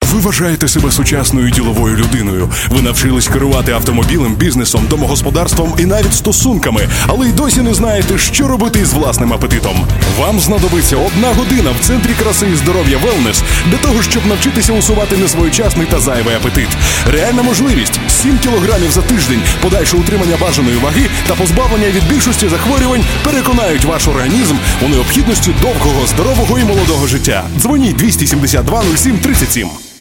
Ви вважаєте себе сучасною діловою людиною. Ви навчились керувати автомобілем, бізнесом, домогосподарством і навіть стосунками, але й досі не знаєте, що робити із власним апетитом. Вам знадобиться 1 година в Центрі краси і здоров'я «Велнес» для того, щоб навчитися усувати несвоєчасний та зайвий апетит. Реальна можливість – 7 кілограмів за тиждень, подальше утримання бажаної ваги та позбавлення від більшості захворювань переконають ваш організм у необхідності довгого, здорового і молодого життя. Дзвоніть 272 07 37.